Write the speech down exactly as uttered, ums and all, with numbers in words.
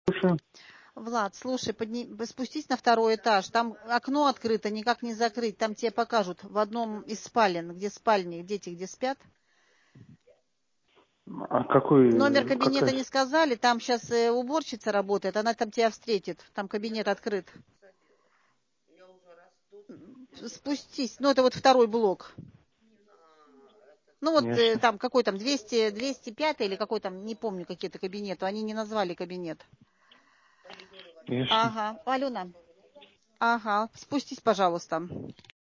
Слушаю. Влад, слушай, подни... спустись на второй этаж. Там окно открыто, никак не закрыть. Там тебе покажут в одном из спален, где спальни, дети где спят. А какой, Номер кабинета какая? не сказали. Там сейчас уборщица работает, она там тебя встретит. Там кабинет открыт. Спустись. Ну, это вот второй блок. Ну, вот э, Ясно. там какой там, двести, двести пять или какой там, не помню, какие-то кабинеты. Они не назвали кабинет. Ясно. Ага, Алена. Ага, спустись, пожалуйста.